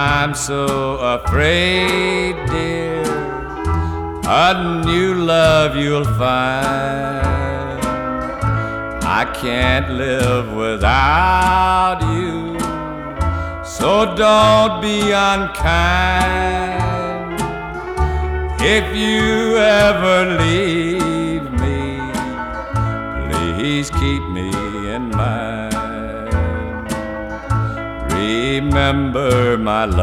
I'm so afraid, dear, a new love you'll find. I can't live without you, so don't be unkind. If you ever leave me, please keep me in mind. Remember my love.